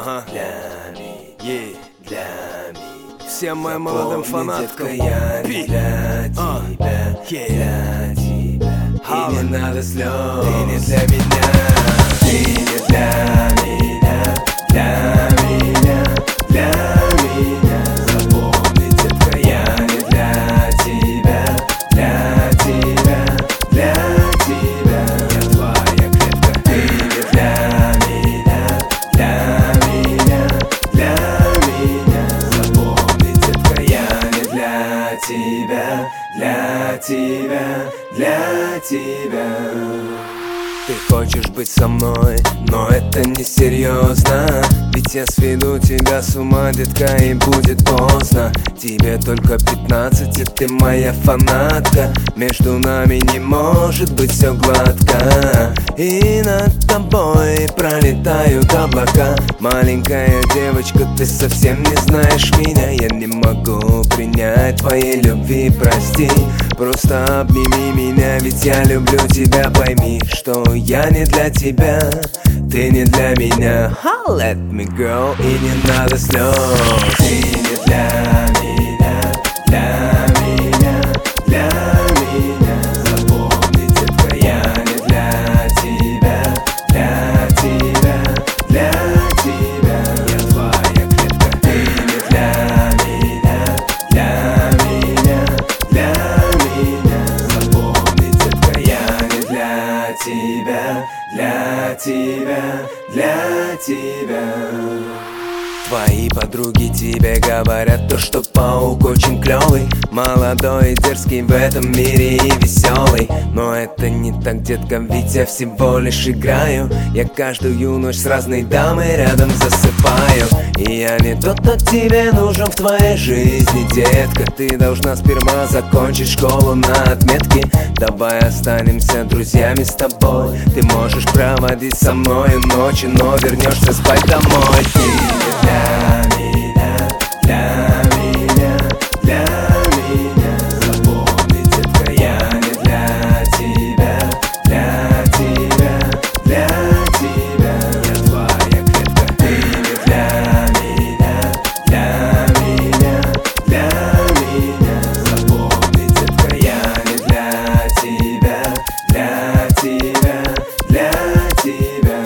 Ага. Для меня. Всем моим молодым фанаткам. Я не для тебя, для тебя. И не надо слез. Ты не для меня. Ты не для меня, для меня, для меня. Запомни, детка, я не для тебя, для тебя, для тебя. Я твоя клетка. Ты не для меня, для меня, для меня. Запомни, детка, я не для тебя, для тебя, для тебя. Ты хочешь быть со мной, но это не серьезно. Ведь я сведу тебя с ума, детка, и будет поздно. Тебе только 15, и ты моя фанатка. Между нами не может быть все гладко. И над тобой пролетают облака. Маленькая девочка, ты совсем не знаешь меня. Я не могу принять твоей любви, прости. Просто обними меня, ведь я люблю тебя. Пойми, что я не для тебя, ты не для меня. Let me go, и не надо слез. Ты не для меня, для меня, для меня. Запомни, детка, я не для тебя, для тебя, для тебя. Я твоя клетка. Ты не для меня, для меня, для меня. Запомни, детка, я не для тебя, для тебя, для тебя. Твои подруги тебе говорят то, что паук очень клёвый, молодой и дерзкий в этом мире и веселый. Но это не так, детка, ведь я всего лишь играю. Я каждую ночь с разной дамой рядом засыпаю. И я не тот, кто тебе нужен в твоей жизни, детка. Ты должна сперва закончить школу на отметке. Давай останемся друзьями с тобой. Ты можешь проводить со мной ночи, но вернешься спать домой. Ты не для меня, для меня, для меня. Запомни, детка, я не для тебя, для тебя, для тебя. Я твоя клетка. Ты не для меня, для меня, для меня. Запомни, детка, я не для тебя, для тебя, для тебя.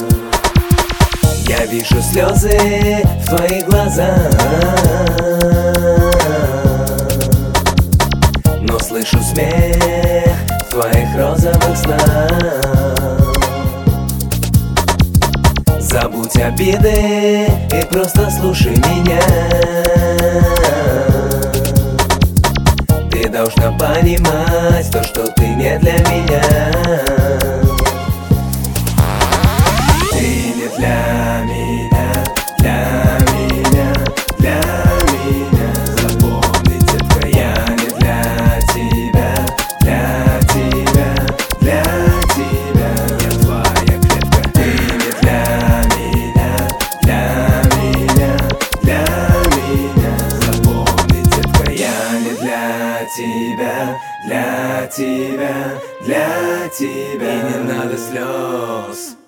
Я вижу слезы в твоих глазах, но слышу смех в твоих розовых снах. Забудь обиды и просто слушай меня. Ты должна понимать то, что ты не для меня. Ты не для меня, для меня, для меня. Запомни, детка, я не для тебя, для тебя, для тебя. Я твоя клетка. Ты не для меня, для меня, для меня. Запомни, детка, я не для тебя, для тебя, для тебя. И не надо слез.